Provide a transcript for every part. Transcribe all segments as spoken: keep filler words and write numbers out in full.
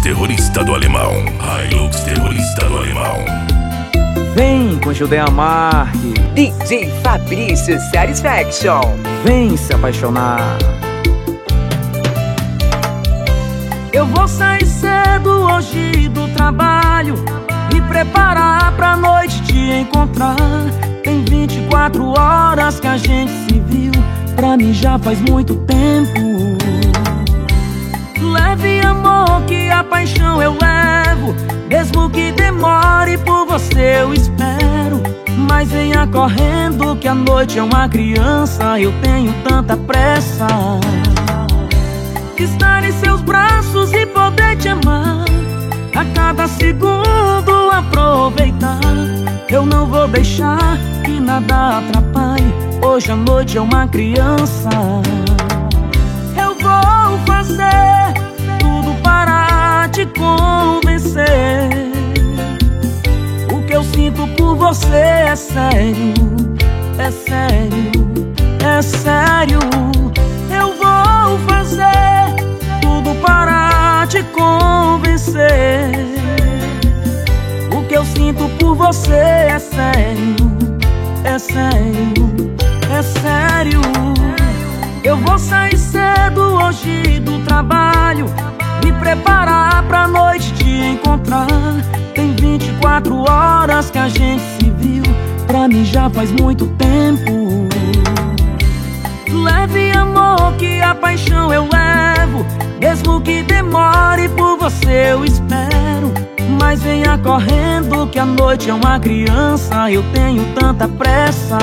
terrorista do alemão. Hilux terrorista do alemão. Vem com Judeia Marque, D J Fabrício Satisfaction. Vem se apaixonar. Eu vou sair cedo hoje do trabalho, me preparar pra noite te encontrar. Tem vinte e quatro horas que a gente se viu, pra mim já faz muito tempo. Leve amor que a paixão eu levo, mesmo que demore por você eu espero. Mas venha correndo que a noite é uma criança, eu tenho tanta pressa. Estar em seus braços e poder te amar, a cada segundo aproveitar. Eu não vou deixar que nada atrapalhe, hoje a noite é uma criança. Eu vou fazer tudo para te convencer. O que eu sinto por você é sério, é sério, é sério. Eu vou fazer tudo para te convencer. O que eu sinto por você é sério, é sério, é sério. Eu vou sair cedo hoje do trabalho, me preparar pra noite te encontrar. Tem vinte e quatro horas que a gente se viu, pra mim já faz muito tempo. Leve amor que a paixão eu levo, mesmo que demore por você eu espero. Mas venha correndo que a noite é uma criança, eu tenho tanta pressa.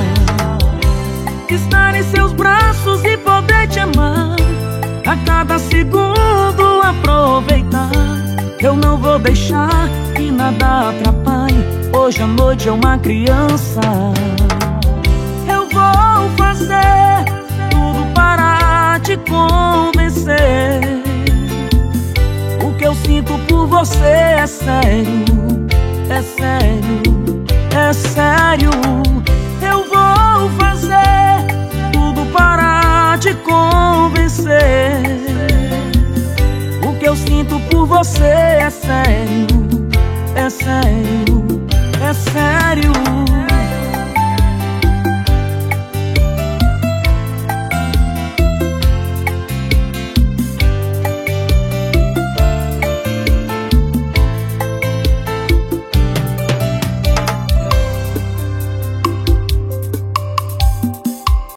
Estar em seus braços e poder te amar, a cada segundo aproveitar. Eu não vou deixar que nada atrapalhe, hoje a noite é uma criança. Eu vou fazer tudo para te convencer. O que eu sinto por você é sério, é sério, é sério. Eu vou fazer tudo para te convencer. O que eu sinto por você é sério, é sério, é sério.